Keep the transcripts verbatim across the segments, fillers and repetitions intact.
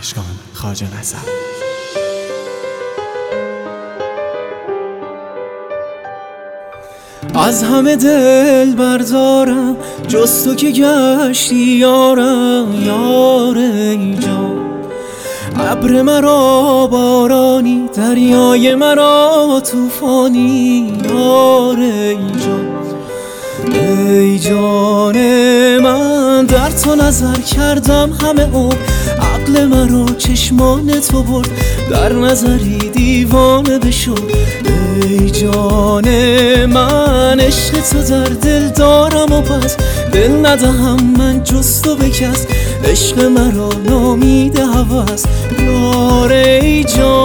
اشکان خواجه نظر. از همه دل بردارم جز تو که گشتی یارم، یار ای جان. ابر مرا بارانی، دریای مرا طوفانی، یار ای جان. ای جان من در تو نظر کردم همه عمر، عقل مرا چشمان تو برد، در نظری دیوانه بشد. ای جان من عشق تو در دل دارم و پس دل ندهم من جز تو به کس، عشق مرا نامیده هوس، یار ای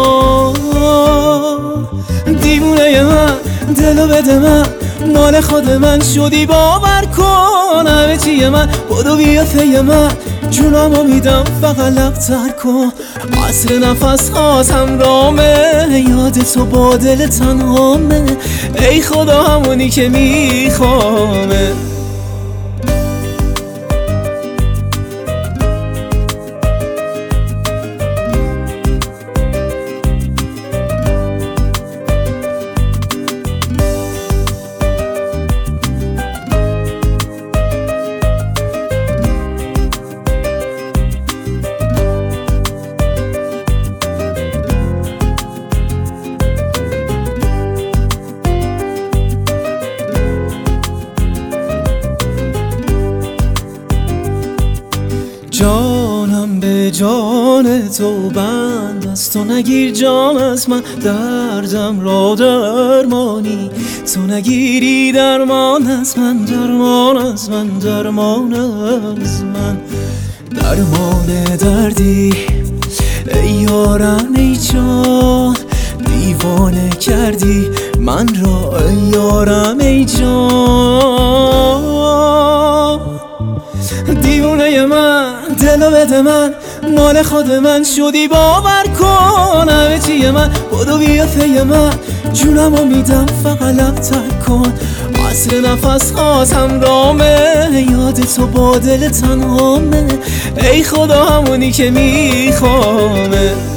جان. دیوونه من دلو بده من، مال خود من شدی باور کن، همه چیه من بدو بیا پی من، جونمو میدم فقط لبتر کن. عصر نفس هات همرامه، یاد تو با دل تنهامه، ای خدا همونی که میخوامه. جانم به جان تو بند است، تو نگیر جان از من، دردم را درمانی، تو نگیری درمان از من، درمان از من، درمان از من. درمان دردی ای یارم ای جان، دیوانه کردی من را ای یارم ای جان. دیوونه من دلو بده من، مال خود من شدی باور کن، همه چیه من بدو بیا پی من، جونمو میدم فقط لبتر کن. عصر نفس هات همرامه، یاد تو با دل تنهامه، ای خدا همونی که میخوامه.